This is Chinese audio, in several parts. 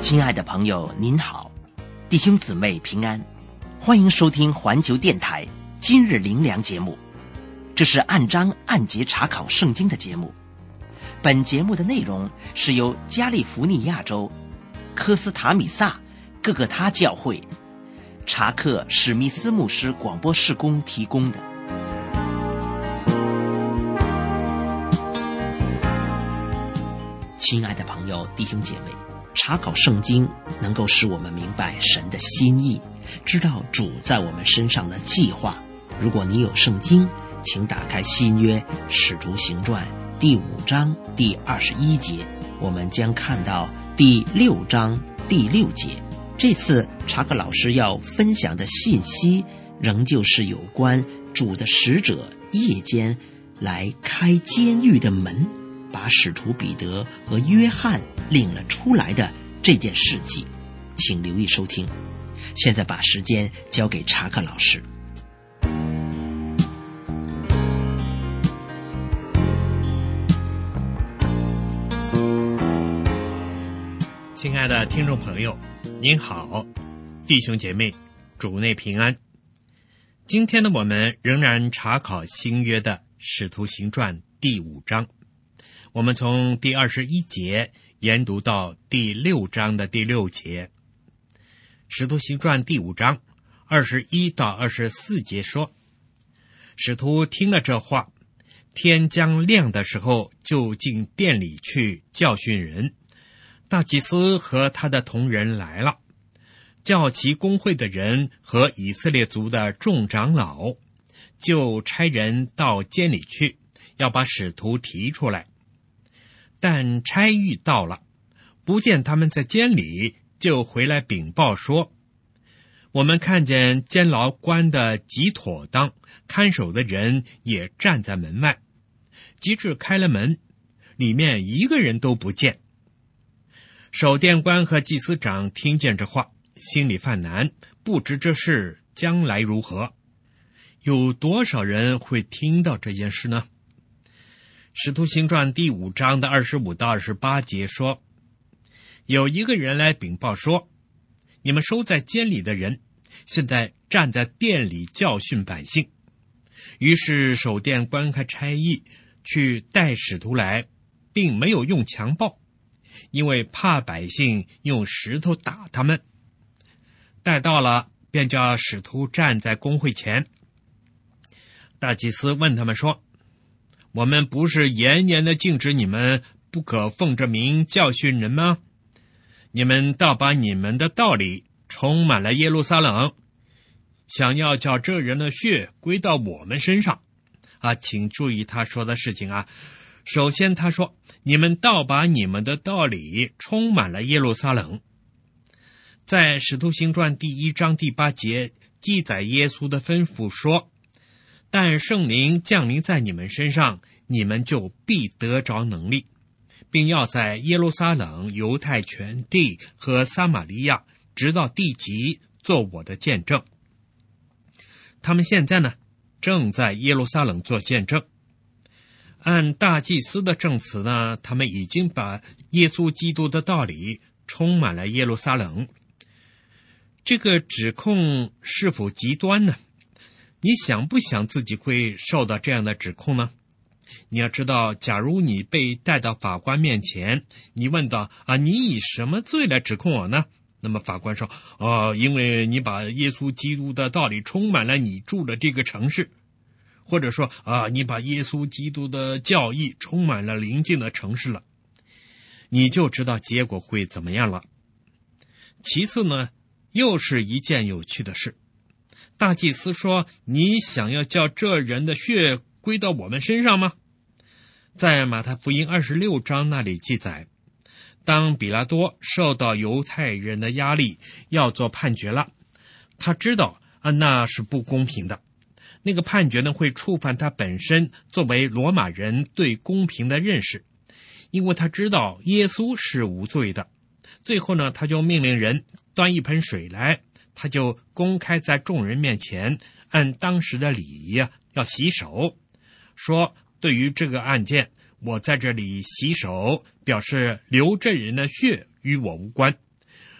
亲爱的朋友您好，弟兄姊妹平安，欢迎收听环球电台今日灵粮节目。这是按章按节查考圣经的节目。本节目的内容是由加利福尼亚州科斯塔米萨各个他教会查克史密斯牧师广播事工提供的。亲爱的朋友弟兄姐妹，查考圣经能够使我们明白神的心意，知道主在我们身上的计划。如果你有圣经，请打开新约使徒行传第5章第21节，我们将看到第6章第6节。这次查克老师要分享的信息仍旧是有关主的使者夜间来开监狱的门，把使徒彼得和约翰领了出来的这件事迹。请留意收听。现在把时间交给查克老师。 亲爱的听众朋友，您好，弟兄姐妹，主内平安。今天呢，我们仍然查考新约的使徒行传第5章，我们从第21节研读到第6章的第6节。使徒行传第5章21到24节说，使徒听了这话，天将亮的时候，就进殿里去教训人。大祭司和他的同人来了，叫其公会的人和以色列族的众长老，就差人到监里去，要把使徒提出来。但差役到了，不见他们在监里，就回来禀报说，我们看见监牢关得极妥当，看守的人也站在门外，及至开了门，里面一个人都不见。守殿官和祭司长听见这话，心里犯难，不知这事将来如何。有多少人会听到这件事呢？使徒行传第5章的25到28节说，有一个人来禀报说，你们收在监里的人，现在站在殿里教训百姓。于是守殿官和差役去带使徒来，并没有用强暴，因为怕百姓用石头打他们。带到了，便叫使徒站在公会前。大祭司问他们说，我们不是严严的禁止你们不可奉这名教训人吗？你们倒把你们的道理充满了耶路撒冷，想要叫这人的血归到我们身上。请注意他说的事情啊。首先他说，你们倒把你们的道理充满了耶路撒冷。在使徒行传第1章第8节记载耶稣的吩咐说，但圣灵降临在你们身上，你们就必得着能力，并要在耶路撒冷、犹太全地和撒玛利亚直到地极做我的见证。他们现在呢，正在耶路撒冷做见证。按大祭司的证词呢，他们已经把耶稣基督的道理充满了耶路撒冷。这个指控是否极端呢？你想不想自己会受到这样的指控呢？你要知道，假如你被带到法官面前，你问到你以什么罪来指控我呢？那么法官说，因为你把耶稣基督的道理充满了你住的这个城市。或者说你把耶稣基督的教义充满了邻近的城市了，你就知道结果会怎么样了。其次呢，又是一件有趣的事。大祭司说，你想要叫这人的血归到我们身上吗？在马太福音26章那里记载，当比拉多受到犹太人的压力要做判决了，他知道那是不公平的。那个判决呢，会触犯他本身作为罗马人对公平的认识，因为他知道耶稣是无罪的。最后呢，他就命令人端一盆水来，他就公开在众人面前按当时的礼仪要洗手，说对于这个案件，我在这里洗手，表示流这人的血与我无关，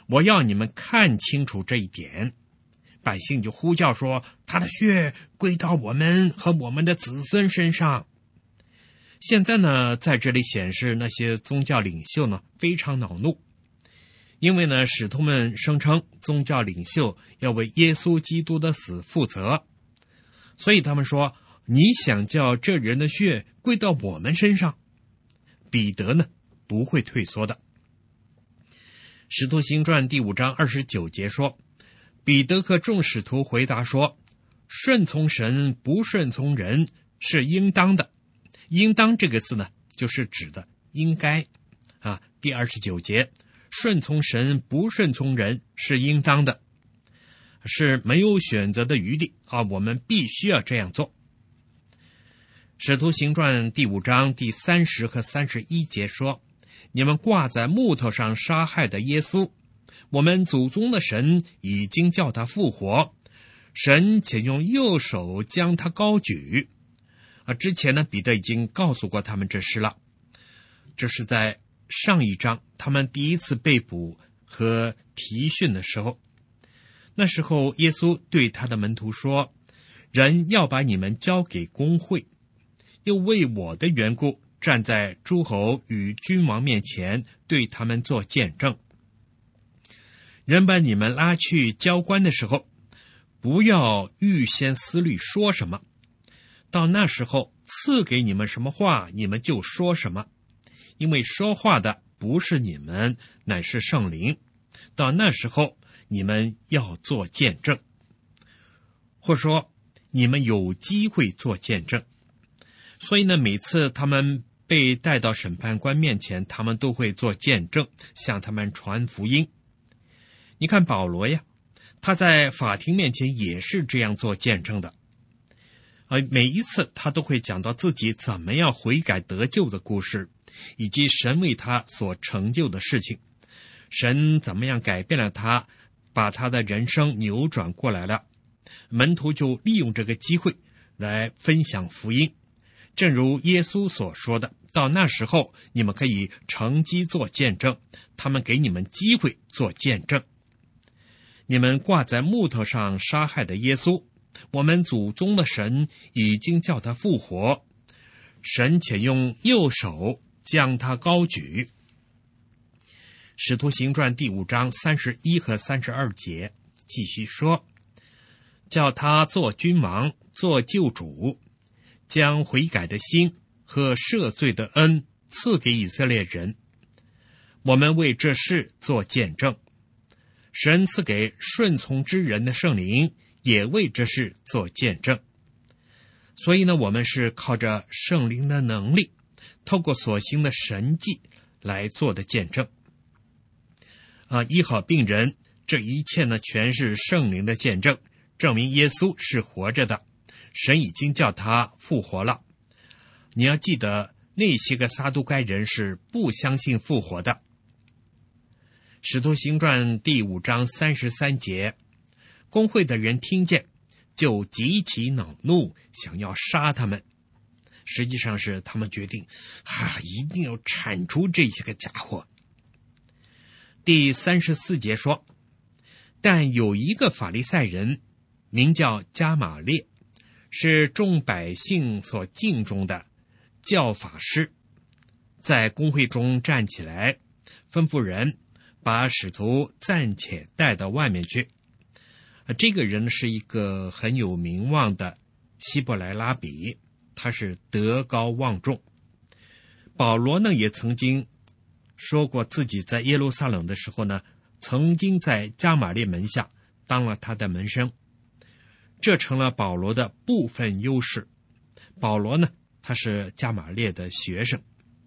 我要你们看清楚这一点。百姓就呼叫说，他的血归到我们和我们的子孙身上。现在呢，在这里显示那些宗教领袖呢非常恼怒，因为呢使徒们声称宗教领袖要为耶稣基督的死负责，所以他们说，你想叫这人的血归到我们身上？彼得呢不会退缩的。使徒行传第5章29节说，彼得和众使徒回答说，顺从神不顺从人是应当的。应当这个字呢就是指的应该啊。第29节，顺从神不顺从人是应当的，是没有选择的余地啊，我们必须要这样做。使徒行传第5章第30和31节说，你们挂在木头上杀害的耶稣，我们祖宗的神已经叫他复活，神且用右手将他高举。之前呢，彼得已经告诉过他们这事了。这是在上一章他们第一次被捕和提讯的时候。那时候耶稣对他的门徒说，人要把你们交给公会，又为我的缘故站在诸侯与君王面前对他们做见证。人把你们拉去交官的时候，不要预先思虑说什么，到那时候赐给你们什么话，你们就说什么，因为说话的不是你们，乃是圣灵。到那时候你们要做见证，或说你们有机会做见证。所以呢，每次他们被带到审判官面前，他们都会做见证，向他们传福音。你看保罗呀，他在法庭面前也是这样做见证的。每一次他都会讲到自己怎么样悔改得救的故事，以及神为他所成就的事情，神怎么样改变了他，把他的人生扭转过来了。门徒就利用这个机会来分享福音，正如耶稣所说的，到那时候你们可以乘机做见证，他们给你们机会做见证。你们挂在木头上杀害的耶稣，我们祖宗的神已经叫他复活，神且用右手将他高举。使徒行传第5章31和32节继续说，叫他做君王，做救主，将悔改的心和赦罪的恩赐给以色列人。我们为这事做见证，神赐给顺从之人的圣灵也为这事做见证。所以呢，我们是靠着圣灵的能力，透过所行的神迹来做的见证。医好病人，这一切呢全是圣灵的见证，证明耶稣是活着的，神已经叫他复活了。你要记得，那些个撒都该人是不相信复活的。使徒行传第5章33节，公会的人听见，就极其恼怒，想要杀他们。实际上是他们决定一定要铲除这些个家伙。第34节说，但有一个法利赛人名叫加玛列，是众百姓所敬重的教法师，在公会中站起来，吩咐人把使徒暂且带到外面去。这个人是一个很有名望的希伯来拉比，他是德高望重。保罗呢也曾经说过，自己在耶路撒冷的时候呢，曾经在加玛列门下当了他的门生，这成了保罗的部分优势。保罗呢，他是加玛列的学生。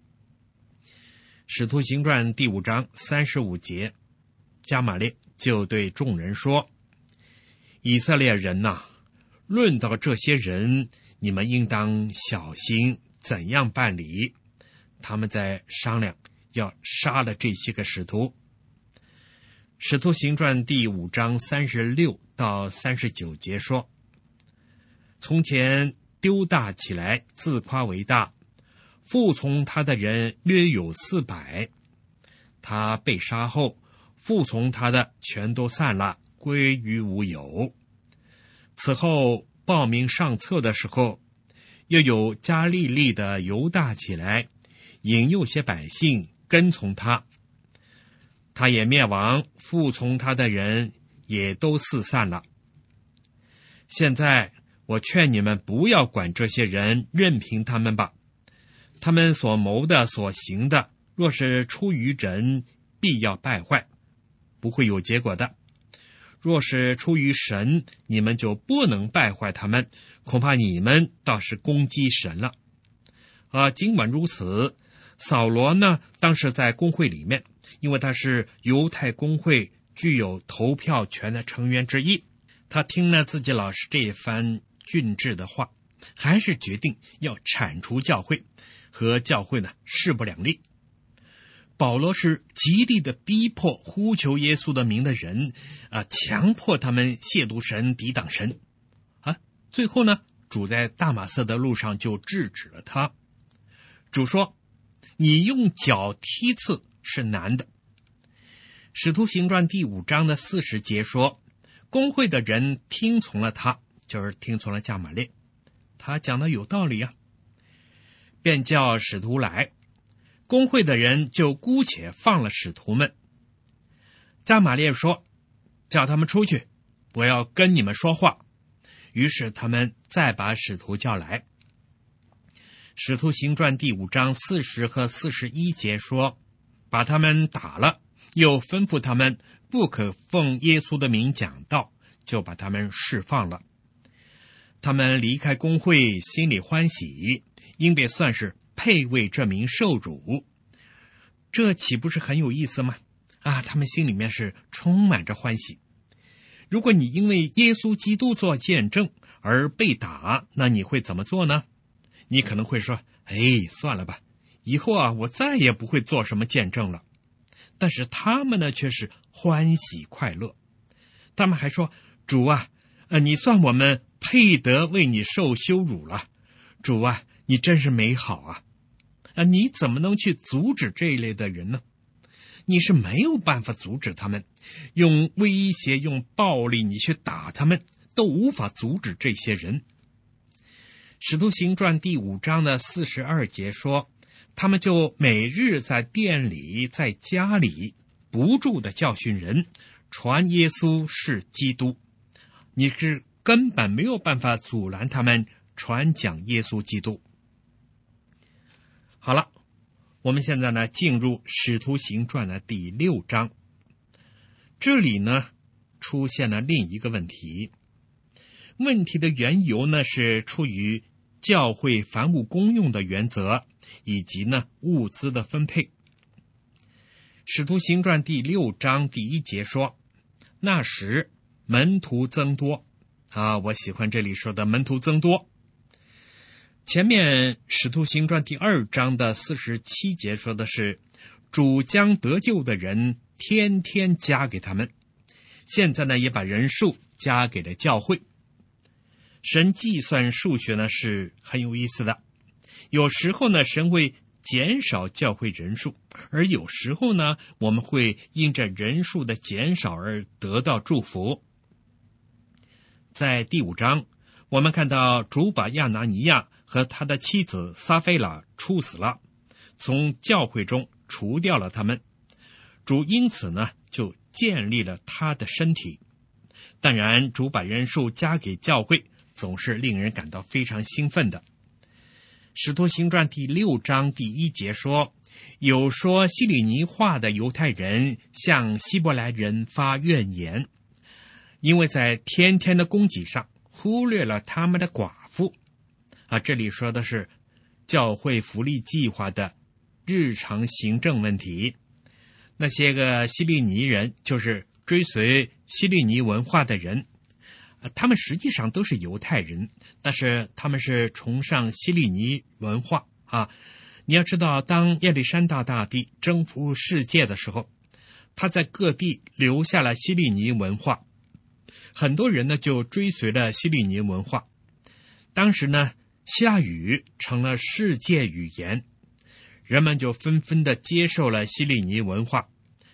使徒行传第5章35节，加玛列就对众人说，以色列人呐，论到这些人，你们应当小心怎样办理。他们在商量要杀了这些个使徒。使徒行传第5章36到39节说，从前丢大起来，自夸为大，服从他的人约有400。他被杀后， 服从他的全都散了，归于无有。此后报名上册的时候，又有加利利的犹大起来，引诱些百姓跟从他。他也灭亡，服从他的人也都四散了。现在我劝你们不要管这些人，任凭他们吧。他们所谋的所行的，若是出于人，必要败坏，不会有结果的。若是出于神，你们就不能败坏他们，恐怕你们倒是攻击神了。尽管如此，扫罗呢，当时在公会里面，因为他是犹太公会具有投票权的成员之一，他听了自己老师这一番训斥的话，还是决定要铲除教会，和教会呢势不两立。保罗是极力的逼迫呼求耶稣的名的人，强迫他们亵渎神，抵挡神。最后呢，主在大马色的路上就制止了他。主说：“你用脚踢刺是难的。”使徒行传第5章的40节说，公会的人听从了他，就是听从了加玛列。他讲的有道理啊，便叫使徒来。公会的人就姑且放了使徒们。加玛列说：“叫他们出去，我要跟你们说话。”于是他们再把使徒叫来。使徒行传第5章40和41节说，把他们打了，又吩咐他们不可奉耶稣的名讲道，就把他们释放了。他们离开公会，心里欢喜，因被算是配为这名受辱。这岂不是很有意思吗？他们心里面是充满着欢喜。如果你因为耶稣基督做见证而被打，那你会怎么做呢？你可能会说：算了吧，以后我再也不会做什么见证了。但是他们呢，却是欢喜快乐。他们还说：主啊，你算我们配得为你受羞辱了。主啊，你真是美好啊！你怎么能去阻止这一类的人呢？你是没有办法阻止他们，用威胁、用暴力你去打他们，都无法阻止这些人。使徒行传第5章的42节说，他们就每日在店里、在家里不住的教训人，传耶稣是基督。你是根本没有办法阻拦他们传讲耶稣基督。好了，我们现在呢进入使徒行传的第6章。这里呢出现了另一个问题。问题的缘由呢是出于教会凡物公用的原则，以及呢物资的分配。使徒行传第6章第1节说，那时门徒增多。我喜欢这里说的门徒增多。前面使徒行传第2章的47节说的是，主将得救的人天天加给他们。现在呢也把人数加给了教会。神计算数学呢是很有意思的，有时候呢神会减少教会人数，而有时候呢我们会因着人数的减少而得到祝福。在第5章，我们看到主把亚拿尼亚和他的妻子撒非拉处死了，从教会中除掉了他们。主因此呢就建立了他的身体。当然，主把人数加给教会，总是令人感到非常兴奋的。使徒行传第6章第1节说，有说希利尼话的犹太人向希伯来人发怨言，因为在天天的供给上忽略了他们的寡妇。这里说的是教会福利计划的日常行政问题。那些个希利尼人就是追随希利尼文化的人，他们实际上都是犹太人，但是他们是崇尚希利尼文化你要知道，当亚历山大大帝征服世界的时候，他在各地留下了希利尼文化，很多人呢就追随了希利尼文化。当时呢希腊语成了世界语言，人们就纷纷的接受了希利尼文化。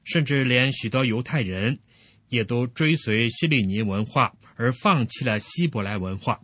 甚至连许多犹太人也都追随希利尼文化，而放弃了希伯来文化。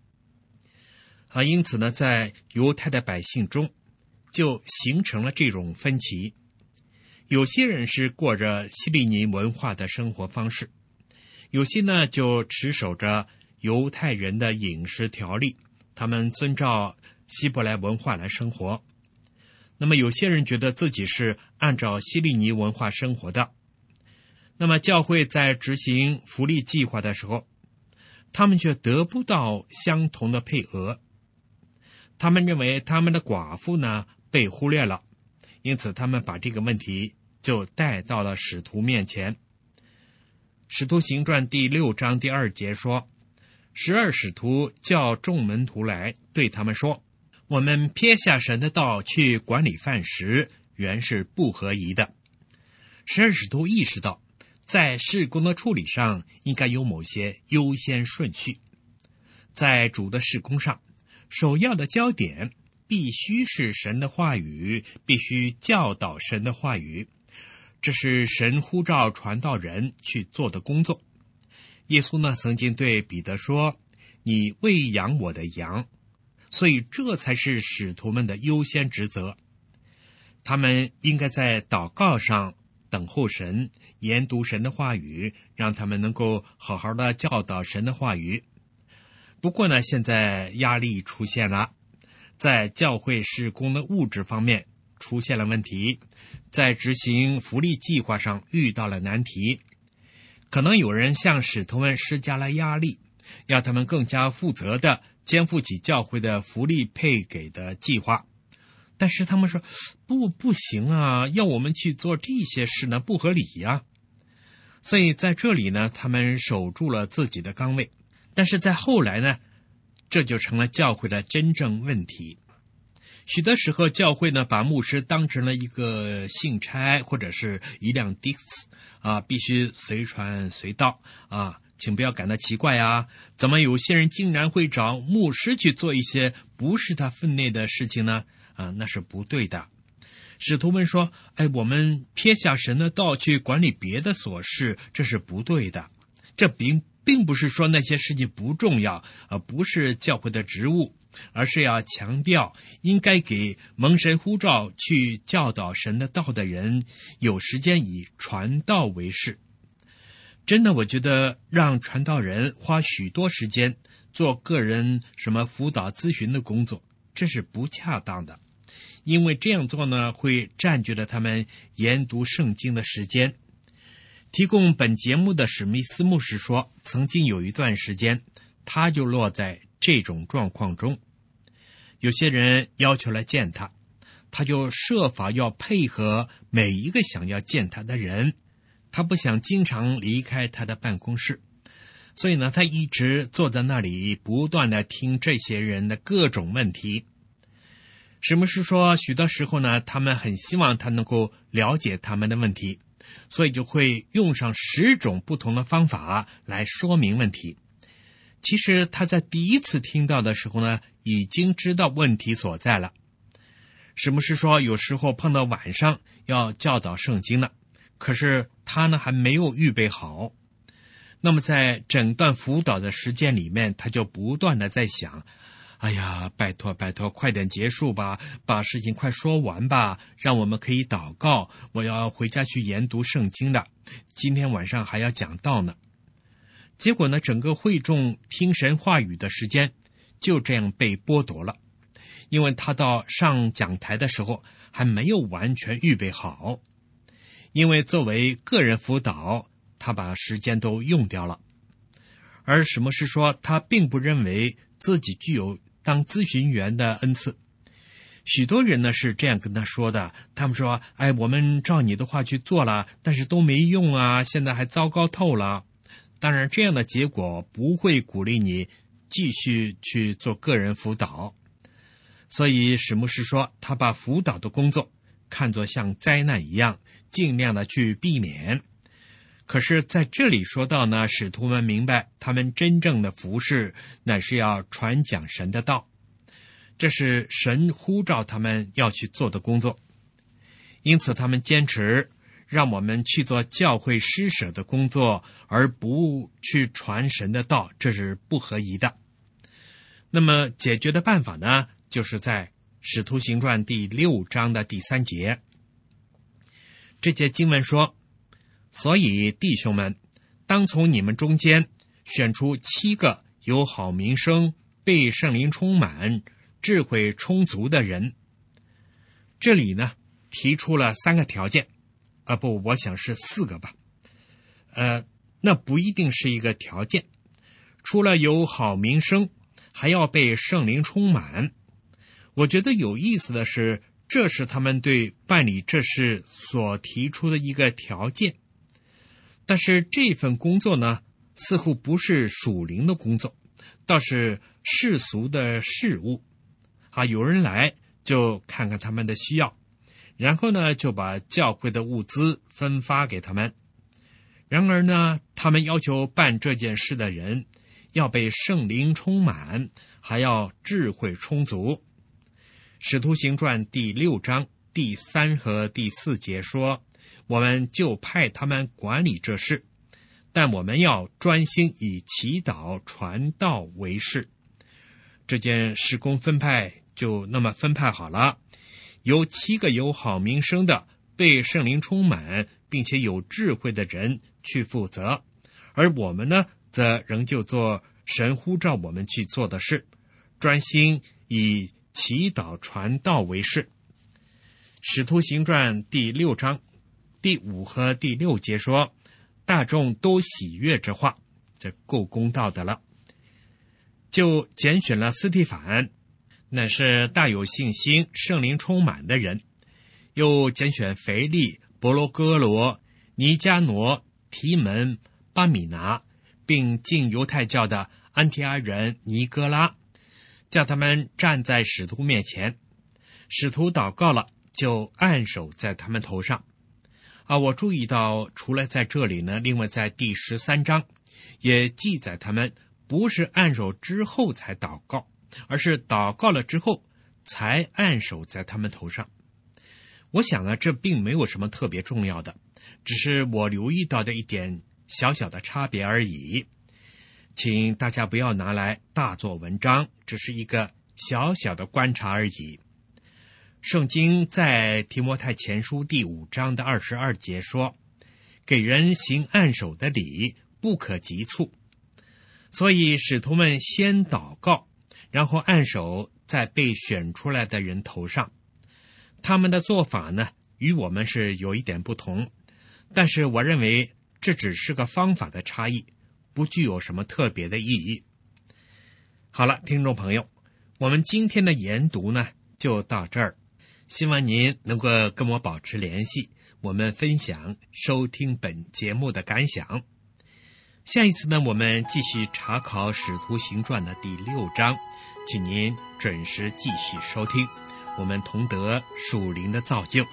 因此呢，在犹太的百姓中就形成了这种分歧。有些人是过着希利尼文化的生活方式，有些呢就持守着犹太人的饮食条例，他们遵照希伯来文化来生活。那么有些人觉得自己是按照希利尼文化生活的。那么教会在执行福利计划的时候，他们却得不到相同的配额。他们认为他们的寡妇呢被忽略了，因此他们把这个问题就带到了使徒面前。使徒行传第6章第2节说，12使徒叫众门徒来，对他们说，我们撇下神的道去管理饭食，原是不合宜的。12使徒意识到，在事工的处理上应该有某些优先顺序。在主的事工上，首要的焦点必须是神的话语，必须教导神的话语，这是神呼召传道人去做的工作。耶稣呢曾经对彼得说，你喂养我的羊，所以这才是使徒们的优先职责。他们应该在祷告上等候神，研读神的话语，让他们能够好好的教导神的话语。不过呢，现在压力出现了，在教会事工的物质方面出现了问题，在执行福利计划上遇到了难题。可能有人向使徒们施加了压力，要他们更加负责地肩负起教会的福利配给的计划。但是他们说，不行啊，要我们去做这些事呢，不合理呀。所以在这里呢，他们守住了自己的岗位。但是在后来呢，这就成了教会的真正问题。许多时候教会呢把牧师当成了一个信差或者是一辆 Dix 必须随传随到请不要感到奇怪啊，怎么有些人竟然会找牧师去做一些不是他分内的事情呢？那是不对的。使徒们说，我们撇下神的道去管理别的琐事，这是不对的。这并不是说那些事情不重要，不是教会的职务，而是要强调应该给蒙神呼召去教导神的道的人有时间以传道为事。真的，我觉得让传道人花许多时间做个人什么辅导咨询的工作，这是不恰当的，因为这样做呢会占据了他们研读圣经的时间。提供本节目的史密斯牧师说，曾经有一段时间他就落在这种状况中。有些人要求来见他，他就设法要配合每一个想要见他的人，他不想经常离开他的办公室，所以呢，他一直坐在那里不断的听这些人的各种问题。史牧师说，许多时候呢，他们很希望他能够了解他们的问题，所以就会用上10种不同的方法来说明问题。其实他在第一次听到的时候呢，已经知道问题所在了。史牧师说，有时候碰到晚上要教导圣经了，可是他呢还没有预备好。那么在整段辅导的时间里面，他就不断的在想，哎呀，拜托，快点结束吧，把事情快说完吧，让我们可以祷告，我要回家去研读圣经的，今天晚上还要讲道呢。结果呢，整个会众听神话语的时间就这样被剥夺了，因为他到上讲台的时候还没有完全预备好，因为作为个人辅导，他把时间都用掉了。而史牧师说，他并不认为自己具有当咨询员的恩赐。许多人呢是这样跟他说的，他们说，我们照你的话去做了，但是都没用啊，现在还糟糕透了。当然这样的结果不会鼓励你继续去做个人辅导。所以史牧师说，他把辅导的工作看作像灾难一样，尽量的去避免。可是在这里说到呢，使徒们明白他们真正的服事乃是要传讲神的道，这是神呼召他们要去做的工作。因此他们坚持让我们去做教会施舍的工作，而不去传神的道，这是不合宜的。那么解决的办法呢，就是在使徒行传第6章的第3节。这节经文说，所以弟兄们，当从你们中间选出7个有好名声、被圣灵充满、智慧充足的人。这里呢提出了3个条件，我想是4个吧。那不一定是一个条件，除了有好名声，还要被圣灵充满。我觉得有意思的是，这是他们对办理这事所提出的一个条件。但是这份工作呢，似乎不是属灵的工作，倒是世俗的事物。有人来就看看他们的需要，然后呢就把教会的物资分发给他们。然而呢，他们要求办这件事的人要被圣灵充满，还要智慧充足。使徒行传第6章第3和第4节说，我们就派他们管理这事，但我们要专心以祈祷传道为事。这件事工分派就那么分派好了，由7个有好名声的、被圣灵充满并且有智慧的人去负责，而我们呢，则仍旧做神呼召我们去做的事，专心以祈祷传道为事。使徒行传第6章第5和第6节说，大众都喜悦这话，这够公道的了。就拣选了斯提反，那是大有信心、圣灵充满的人；又拣选腓利、伯罗哥罗、尼加挪、提门、巴米拿，并进犹太教的安提阿人尼哥拉，叫他们站在使徒面前。使徒祷告了，就按手在他们头上。我注意到，除了在这里呢，另外在第13章也记载他们不是按手之后才祷告，而是祷告了之后才按手在他们头上。我想呢，这并没有什么特别重要的，只是我留意到的一点小小的差别而已。请大家不要拿来大做文章，只是一个小小的观察而已。圣经在提摩太前书第5章的22节说，给人行按手的礼不可急促。所以使徒们先祷告，然后按手在被选出来的人头上。他们的做法呢，与我们是有一点不同，但是我认为这只是个方法的差异，不具有什么特别的意义。好了，听众朋友，我们今天的研读呢就到这儿，希望您能够跟我保持联系，我们分享收听本节目的感想。下一次呢，我们继续查考使徒行传的第6章，请您准时继续收听，我们同得属灵的造就。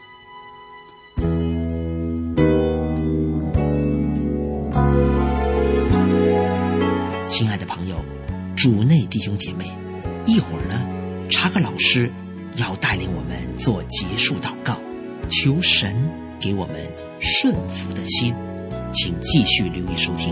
亲爱的朋友，主内弟兄姐妹，一会儿呢，查克老师要带领我们做结束祷告，求神给我们顺服的心，请继续留意收听。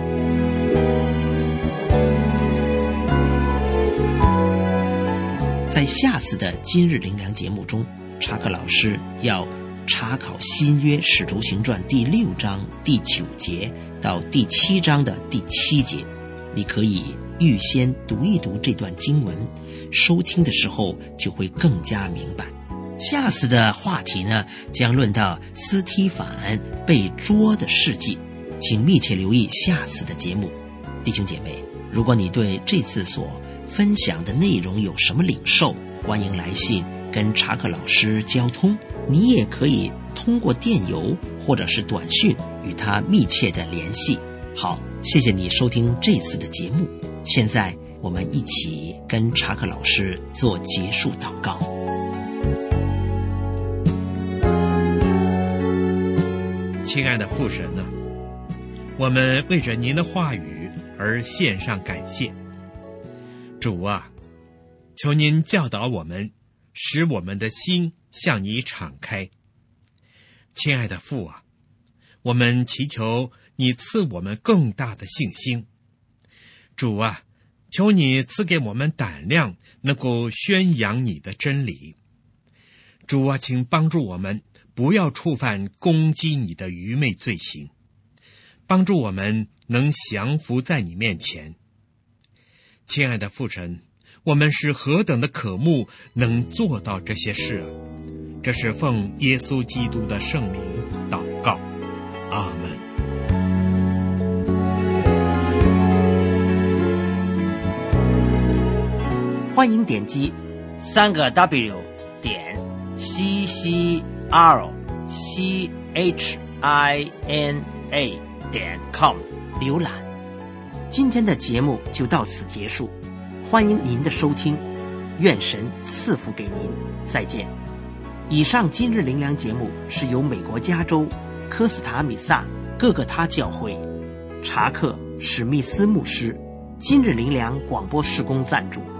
在下次的今日灵粮节目中，查克老师要查考新约使徒行传第6章第9节到第7章的第7节，你可以预先读一读这段经文，收听的时候就会更加明白。下次的话题呢，将论到斯提反被捉的事迹，请密切留意下次的节目。弟兄姐妹，如果你对这次所分享的内容有什么领受，欢迎来信跟查克老师交通。你也可以通过电邮或者是短讯与他密切的联系。好，谢谢你收听这次的节目。现在我们一起跟查克老师做结束祷告。 亲爱的父神啊，我们为着您的话语而献上感谢。主啊，求您教导我们，使我们的心向你敞开。亲爱的父啊， 我们祈求你赐我们更大的信心。主啊，求你赐给我们胆量，能够宣扬你的真理。主啊，请帮助我们不要触犯攻击你的愚昧罪行，帮助我们能降服在你面前。亲爱的父神，我们是何等的渴慕能做到这些事啊！这是奉耶稣基督的圣名祷告，阿们。 欢迎点击3W CCRCHINA.com 浏览。今天的节目就到此结束，欢迎您的收听，愿神赐福给您，再见。以上今日灵粮节目是由美国加州科斯塔米萨各个他教会查克史密斯牧师今日灵粮广播事工赞助。